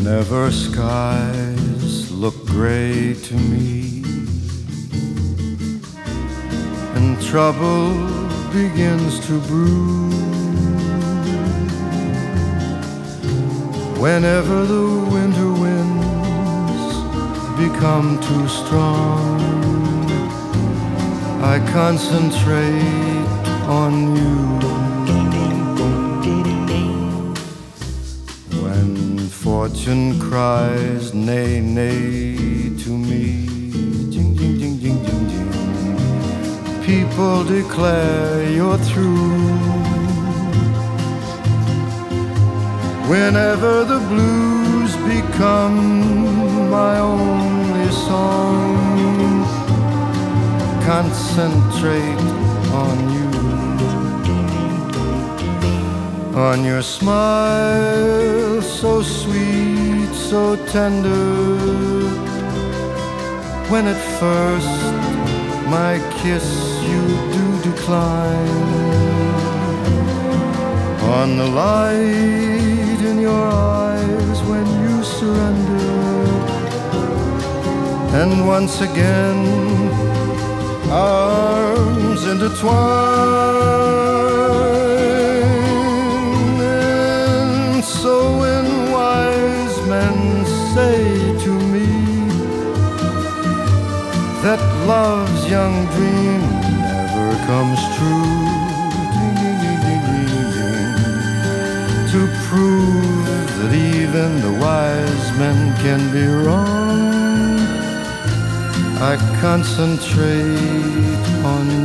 Whenever skies look gray to me and trouble begins to brew, whenever the winter winds become too strong, I concentrate on you. When fortune cries nay, nay to me, jing, jing, jing, jing, jing, jing, people declare you're through. Whenever the blues become my only song, concentrate on you, on your smile so sweet, so tender, when at first my kiss you do decline, on the light in your eyes when you surrender, and once again arms intertwine. And so when wise men say to me that love's young dream never comes true, to prove that even the wise men can be wrong, I concentrate on